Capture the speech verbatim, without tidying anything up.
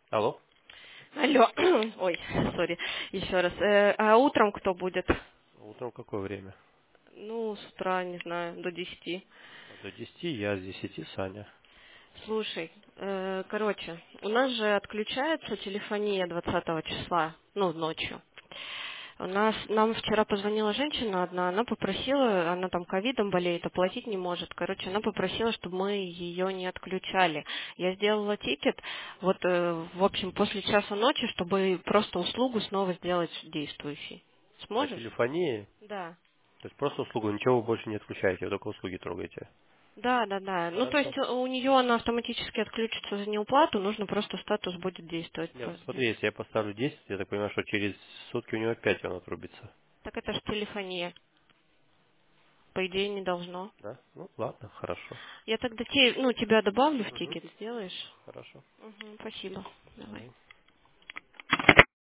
Алло. Алло, ой, сори, еще раз. Э, а утром кто будет? Утром какое время? Ну, с утра, не знаю, до десяти. До десяти, я с десяти, Саня. Слушай, э, короче, у нас же отключается телефония двадцатого числа, ну, ночью. У нас, нам вчера позвонила женщина одна, она попросила, она там ковидом болеет, оплатить не может. Короче, она попросила, чтобы мы ее не отключали. Я сделала тикет, вот, э, в общем, после часа ночи, чтобы просто услугу снова сделать действующей. По Сможешь? телефонии, Да. то есть просто услугу, ничего вы больше не отключаете, вы только услуги трогаете. Да, да, да. Ну, то Хорошо. есть у нее она автоматически отключится за неуплату, нужно просто статус будет действовать. Нет, смотри, если я поставлю десять, я так понимаю, что через сутки у него опять он отрубится. Так это же телефония. По идее, не должно. Да? Ну, ладно, хорошо. Я тогда те, ну, тебя добавлю в Угу. тикет, сделаешь? Хорошо. Угу, спасибо. Давай. Давай.